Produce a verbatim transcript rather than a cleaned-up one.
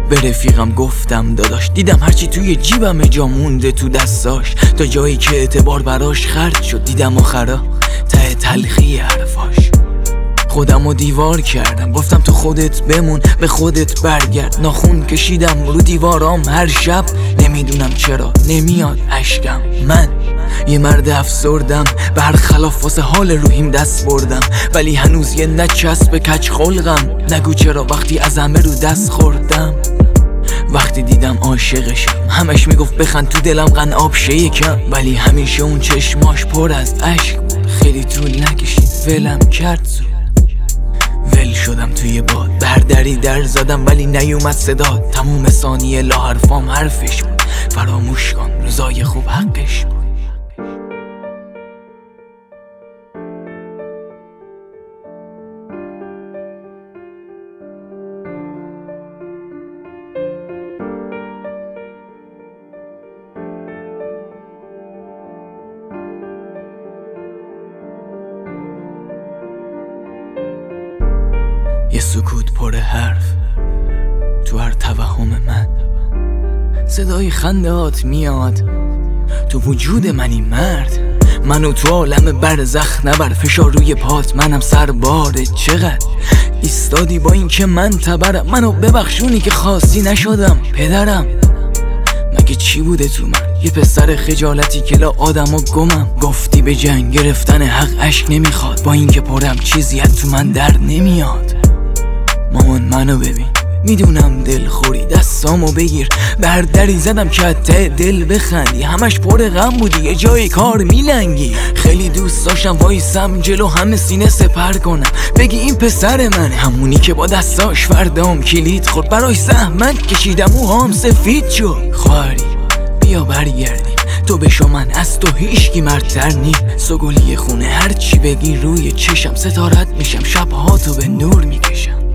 به رفیقم گفتم داداش دیدم هرچی توی جیبم جا مونده تو دستاش، تا جایی که اعتبار براش خرج شد دیدم آخرا ته تلخی حرفاش. خودم رو دیوار کردم گفتم تو خودت بمون به خودت برگرد، ناخون کشیدم رو دیوارام هر شب، نمیدونم چرا نمیاد اشکم. من یه مرد افسردم برخلاف واسه حال روحیم دست بردم، ولی هنوز یه نچسب کج خلقم. نگو چرا وقتی از همه رو دست خوردم، وقتی دیدم عاشقشم همش میگفت بخند تو دلم قناب شه یکم، ولی همیشه اون چشماش پر از اشک بود. خیلی طول نکشید ولم کرد زود، ول شدم توی باد بردری در زدم ولی نیومد صدا، تموم ثانیه لا حرفام حرفش بود. فراموش کن روزای خوب حقش بود. یه سکوت پر حرف تو هر توهم من، صدای خندهات میاد تو وجود منی مرد. منو تو عالم برزخ نبر، فشار روی پات منم سرباره. چقدر ایستادی با این که من تبرم، منو ببخشونی که خاصی نشدم پدرم. مگه چی بوده تو من؟ یه پسر خجالتی که لا آدم و گمم. گفتی به جنگ گرفتن حق اشک نمیخواد، با این که پرم چیزی از تو من در نمیاد. مامان منو ببین میدونم دل خوری، دستامو بگیر بردری زدم که ته دل بخندی. همش پر غم بودی یه جای کار میلنگی. خیلی دوست داشتم وایسم جلو همه سینه سپر کنم، بگی این پسر منه، همونی که با دستاش فردام کلید خورد. برای زحمت کشیدم و هم سفید شد. خواهری بیا برگردیم تو بشو من از تو هیچکی مرتر نی. سگولی خونه هرچی بگی روی چشم ستارت میشم، شبها تو به نور میکشم.